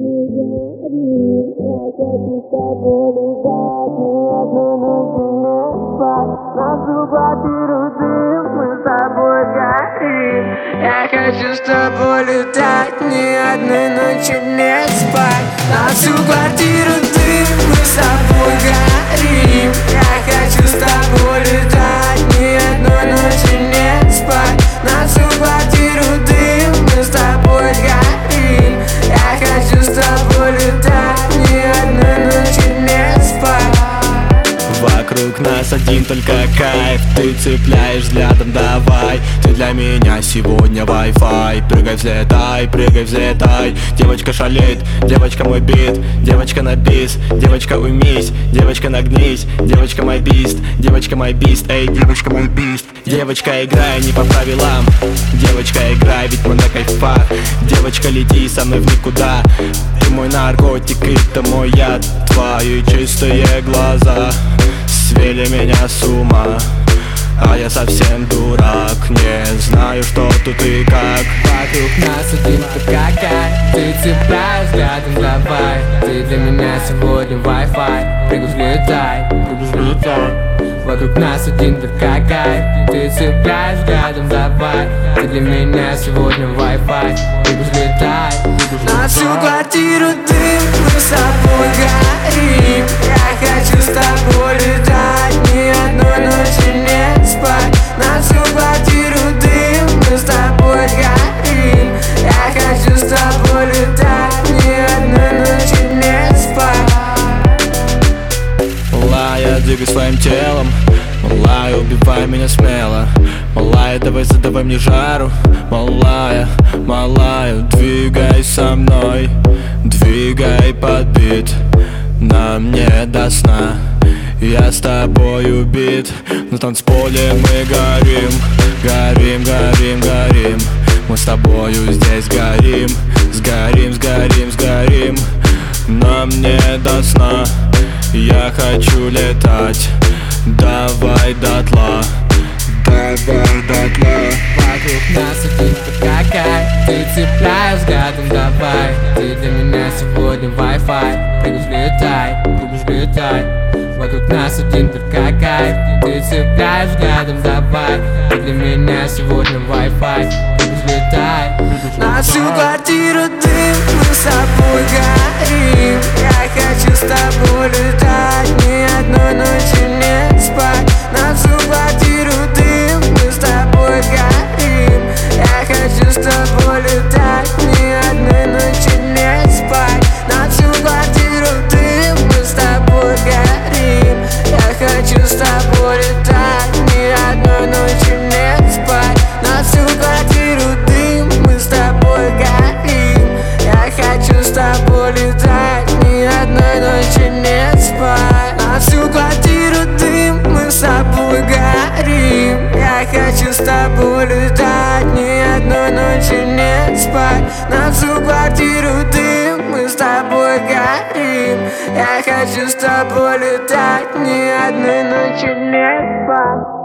хочу с тобой летать, ни одной ночи не спать. На всю квартиру дым, мы с тобой горим. Я хочу с тобой летать, ни одной ночи не спать. На всю квартиру дым, мы с тобой горим. Я хочу с тобой летать, ни одной ночи не спать. На всю квартиру дым, мы с тобой горим. Я хочу с тобой летать, ни одной ночи не спать. Вокруг нас один только кайф. Ты цепляешь взглядом, давай. Ты для меня сегодня Wi-Fi. Прыгай, взлетай. Девочка шалит, девочка мой бит. Девочка на бис, девочка уймись. Девочка нагнись, девочка мой бист. Девочка мой бист, эй, девочка мой бист. Девочка, играй не по правилам. Девочка, играй, ведь мы на кайфах. Девочка, лети со мной в никуда. Ты мой наркотик, и ты мой яд. Твои чистые глаза свели меня с ума, а я совсем дурак. Не знаю, что тут и как. Вокруг нас один только кайф. Ты цепляешь взглядом, давай. Ты для меня сегодня Wi-Fi. Прыгай, взлетай. Вокруг нас один только кайф. Ты цепляешь взглядом, давай. Ты для меня сегодня Wi-Fi. Прыгай, взлетай. На всю квартиру дым, мы с тобой горим. Я хочу с тобой летать, ни одной ночи не спать. На всю квартиру дым, мы с тобой горим. Я хочу с тобой летать, ни одной ночи не спать. Малая, двигай своим телом. Малая, убивай меня смело. Малая, давай задавай мне жару. Малая, двигай со мной. Двигай под бит. Нам не до сна. Я с тобой убит. На танцполе мы горим. Мы с тобою здесь горим. Сгорим. Нам не до сна. Я хочу летать. Давай дотла. Вокруг нас один только кайф. Ты цепляешь взглядом, давай. Ты для меня сегодня Wi-Fi. Прыгай, взлетай. Вокруг нас один только кайф. Ты цепляешь взглядом, давай. Ты для меня сегодня Wi-Fi. Прыгай, взлетай. На всю квартиру дым, мы с тобой горим. Я хочу с тобой летать, ни одной ночи не спать. На всю квартиру дым, мы с тобой горим. Я хочу с тобой летать, ни одной ночи не спать. На всю квартиру дым, мы с тобой горим. Я хочу с тобой летать, ни одной ночи не спать. На всю квартиру дым, мы с тобой горим. Я хочу с тобой летать, ни одной ночи не спать. На всю квартиру дым, мы с тобой горим. Я хочу с тобой летать, ни одной ночи не спать. На всю квартиру дым, мы с тобой горим. Я хочу с тобой летать, ни одной ночи не спать.